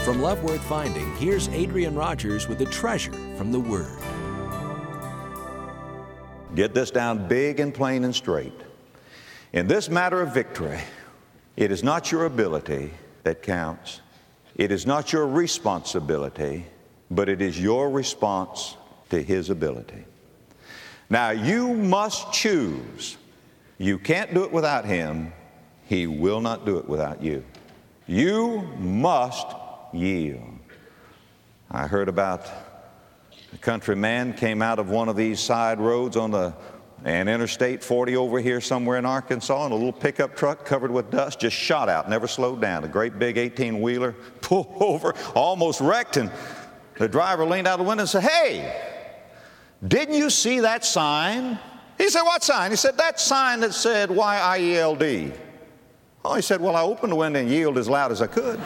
From Love Worth Finding, here's Adrian Rogers with a treasure from the Word. Get this down big and plain and straight. In this matter of victory, it is not your ability that counts. It is not your responsibility, but it is your response to His ability. Now, you must choose. You can't do it without Him. He will not do it without you. You must yield. I heard about a countryman came out of one of these side roads on an Interstate 40 over here somewhere in Arkansas, and a little pickup truck covered with dust just shot out, never slowed down. A great big 18-wheeler pulled over, almost wrecked, and the driver leaned out the window and said, "Hey, didn't you see that sign?" He said, "What sign?" He said, "That sign that said Y-I-E-L-D." Oh, he said, "Well, I opened the window and yelled as loud as I could."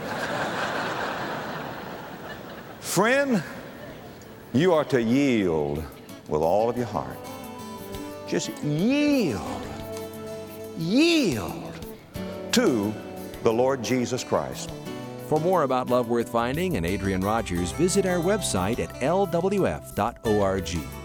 Friend, you are to yield with all of your heart. Just yield to the Lord Jesus Christ. For more about Love Worth Finding and Adrian Rogers, visit our website at lwf.org.